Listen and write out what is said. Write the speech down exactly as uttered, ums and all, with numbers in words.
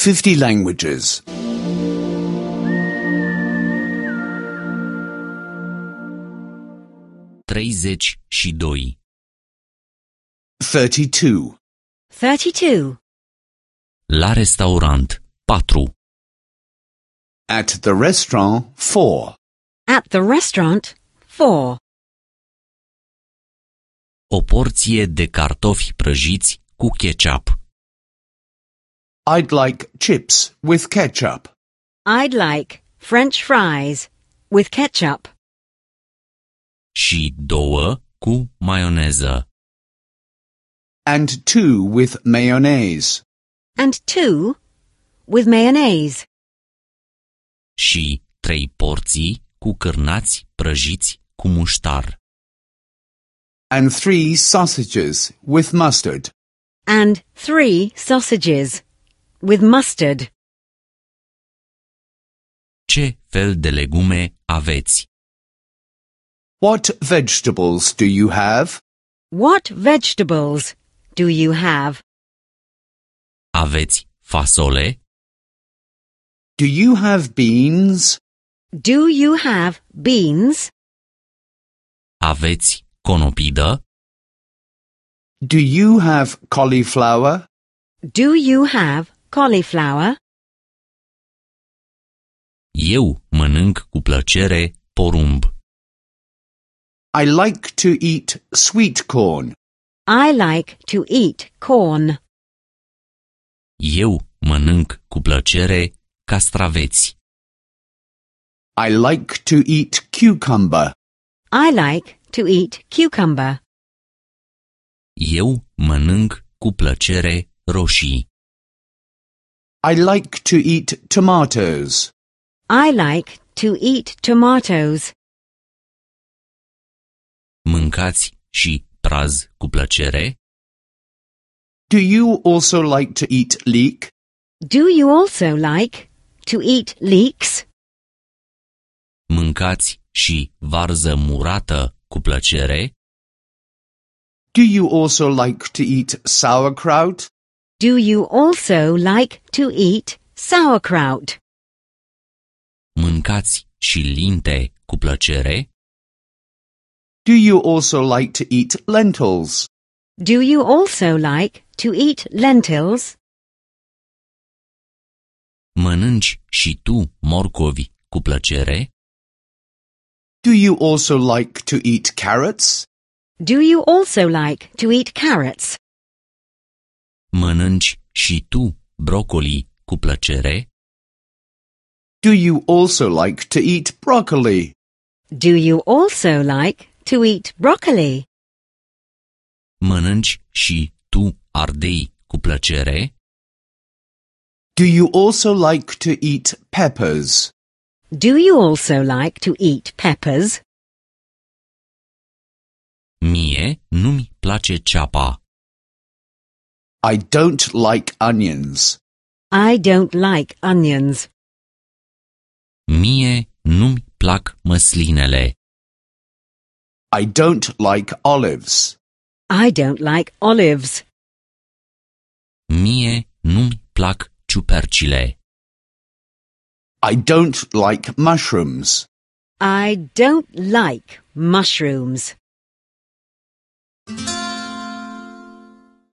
fifty languages. treizeci și doi. Thirty-two. Thirty-two. La restaurant, patru. At the restaurant, four. At the restaurant, four. O porție de cartofi prăjiți cu ketchup. I'd like chips with ketchup. I'd like French fries with ketchup. Și două cu maioneză. And two with mayonnaise. And two with mayonnaise. Și trei porții cu cârnați prăjiți cu muștar. And three sausages with mustard. And three sausages with mustard. Ce fel de legume aveți? What vegetables do you have? What vegetables do you have? Aveți fasole? Do you have beans? Do you have beans? Aveți conopidă? Do you have cauliflower? Do you have cauliflower? Eu mănânc cu plăcere porumb. I like to eat sweet corn. I like to eat corn. Eu mănânc cu plăcere castraveți. I like to eat cucumber. I like to eat cucumber. Eu mănânc cu plăcere roșii. I like to eat tomatoes. I like to eat tomatoes. Mâncați și praz cu plăcere? Do you also like to eat leek? Do you also like to eat leeks? Mâncați și varză murată cu plăcere? Do you also like to eat sauerkraut? Do you also like to eat sauerkraut? Mâncați și linte cu plăcere? Do you also like to eat lentils? Do you also like to eat lentils? Mănânci și tu morcovi cu plăcere? Do you also like to eat carrots? Do you also like to eat carrots? Mănânci și tu brocoli cu plăcere? Do you also like to eat broccoli? Do you also like to eat broccoli? Mănânci și tu ardei cu plăcere? Do you also like to eat peppers? Do you also like to eat peppers? Mie nu-mi place ceapa. I don't like onions. I don't like onions. Mie nu-mi plac măslinele. I don't like olives. I don't like olives. Mie nu-mi plac ciupercile. I don't like mushrooms. I don't like mushrooms.